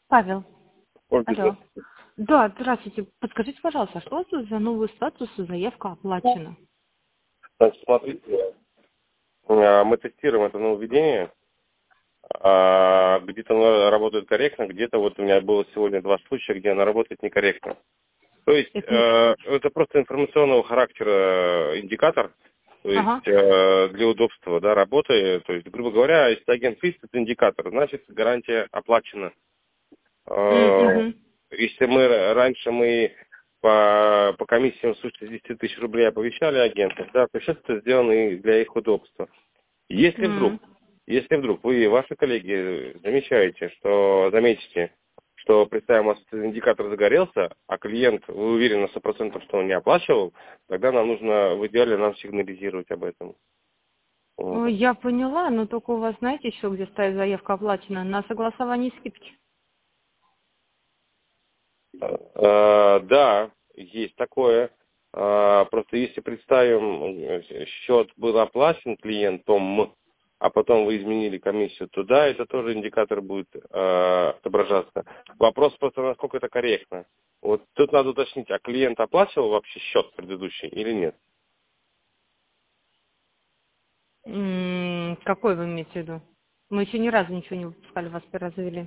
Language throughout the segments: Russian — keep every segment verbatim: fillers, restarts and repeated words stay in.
Павел, Ольга, алло. здравствуйте. Да, здравствуйте. Подскажите, пожалуйста, что это за новый статус и заявка оплачена? Значит, смотрите, а, мы тестируем это нововведение. А, Где-то оно работает корректно, где-то вот у меня было сегодня два случая, где оно работает некорректно. То есть Это... э, это просто информационного характера индикатор, то есть Ага. э, для удобства, да, работы. То есть, грубо говоря, если агент видит этот индикатор, значит гарантия оплачена. Э, Угу. Если мы раньше мы по, по комиссиям свыше десяти тысяч рублей оповещали агентов, да, то сейчас это сделано и для их удобства. Если вдруг, если вдруг вы и ваши коллеги замечаете, что заметите, что, представим, у вас этот индикатор загорелся, а клиент, вы уверены на сто процентов, что он не оплачивал, тогда нам нужно в идеале нам сигнализировать об этом. Вот. Ой, я поняла, но только у вас, знаете, еще где стоит заявка оплачена? На согласовании скидки. А, да, есть такое. А, просто если представим, счет был оплачен клиентом, а потом вы изменили комиссию, то да, это тоже индикатор будет а, отображаться. Вопрос просто, насколько это корректно. Вот тут надо уточнить, а клиент оплачивал вообще счет предыдущий или нет? М, Какой вы имеете в виду? Мы еще ни разу ничего не выпускали, вас первый раз завели.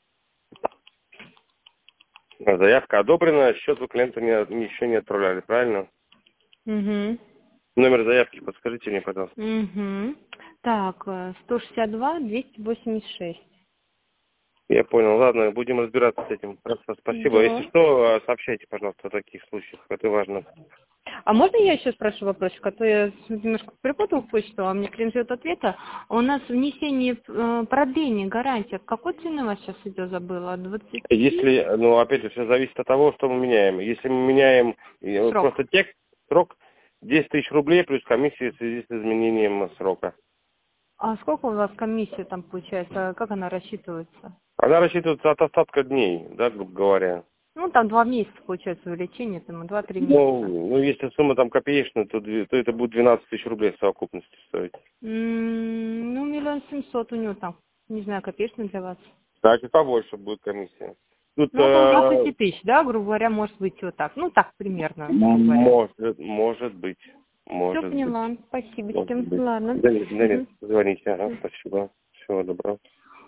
Заявка одобрена, счет вы клиенту не, еще не отправляли, правильно? Угу. Номер заявки подскажите мне, пожалуйста. Угу. Так, э, сто шестьдесят два двести восемьдесят шесть. Я понял. Ладно, будем разбираться с этим. Просто спасибо. Если Да. что, сообщайте, пожалуйста, о таких случаях. Это важно. А можно я еще спрошу вопросик, а то я немножко перепутал почту, а мне клиент ждет ответа. У нас внесение э, продления, гарантия. Какой цены у вас сейчас идет, забыла? От двадцати? Если, ну, опять же, все зависит от того, что мы меняем. Если мы меняем э, Срок. просто текст, срок десять тысяч рублей плюс комиссия в связи с изменением срока. А сколько у вас комиссия там получается? Как она рассчитывается? Она рассчитывается от остатка дней, да, грубо говоря. Ну, там два месяца получается увеличение, там два-три Ну, месяца. ну, если сумма там копеечная, то, две- то это будет двенадцать тысяч рублей в совокупности стоить. М, Ну, миллион семьсот у него там. Не знаю, копеечно для вас. Так, и побольше будет комиссия. Тут Ну, около э, двадцати тысяч, да, грубо говоря, может быть вот так. Ну, так примерно, грубо говоря. может, может быть, Все может быть, поняла. Спасибо. может быть. Ладно. Да нет, да нет, Мгм. звоните, ага, спасибо. Всего доброго.